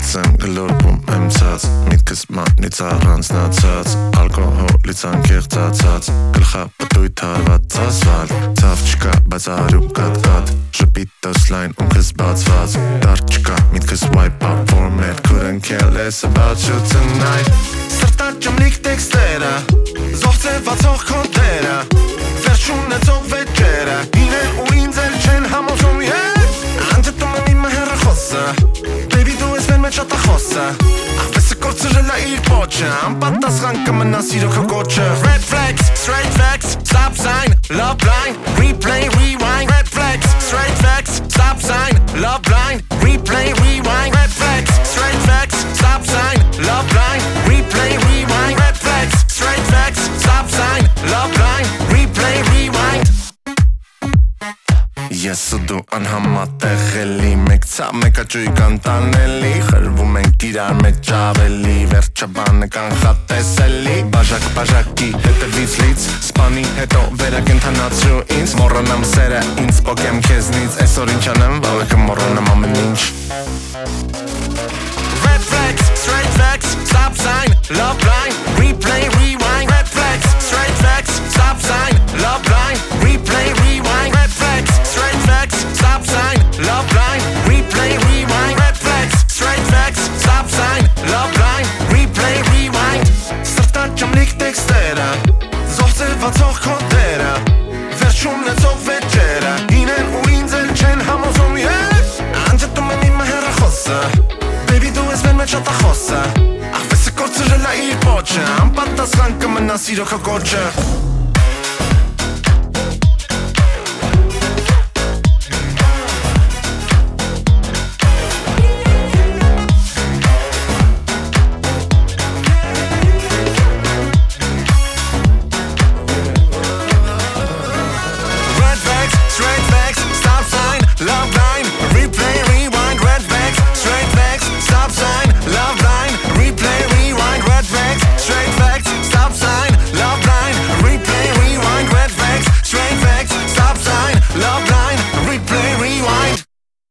Աղցեմ գլորվում եմ ցած Միտքս մանից առանց նացած Ալկոհոլից անկեղծացած Գլխապտույտ հարված ասվալ Ցավ չկա, բայց արում կատ-կատ Շպիտս լայն ունքս բացված Դարդ չկա, միտքս wipe up format Couldn't care less about you tonight Սրտար ճմլիկ տեքստերը Զողցեվացող կոդերը Վերջ ունեցող վեճերը Իրեն ու ինձ էլ չեն համոզում Անջտում եմ իմ հեռախոսը Baby դու ես մեր մեջ ատախոսը Աղվեսը կործրել է իր պոչը Անպատասխան կմնա սիրո քո կոչը Red flags, straight facts, stop sign, love line Replay, rewind Red flags, straight facts, stop sign, love line Replay, rewind Red flags, straight facts, stop sign, love line Replay, rewind Red flags, straight facts, stop sign, love line Replay, rewind Ես ու դու անհամատեղ էլի Մեկ ցավ մեկ աճույք անտանելի Խրվում ենք իրար մեջ ավելի Վերջաբանը կանխատես էլի Բաժակ բաժակի հետևից լից Սպանի հետո վերակենդանացրու ինձ Մոռանամ սերը ինձ պոկեմ քեզնից Այսօր ինչ անեմ վաղը կմոռանամ ամեն ինչ Red flags, straight facts, stop sign, love line Replay, rewind Red flags, straight facts, stop sign, love line Replay, rewind Red flags, straight facts, stop sign, love line Replay, rewind Red flags, straight facts, stop sign, love line Replay, rewind Սրտար ճմլիկ տեքստերը Զողցեվացող կոդերը Վերջ ունեցող վեճերը Իրեն ու ինձ էլ չեն համոզում Անջտում եմ իմ հեռախոսը Baby դու ես մեր մեջ ատախոսը Աղվեսը կործրել է իր պոչը Անպատասխան կմնա սիրո քո կոչը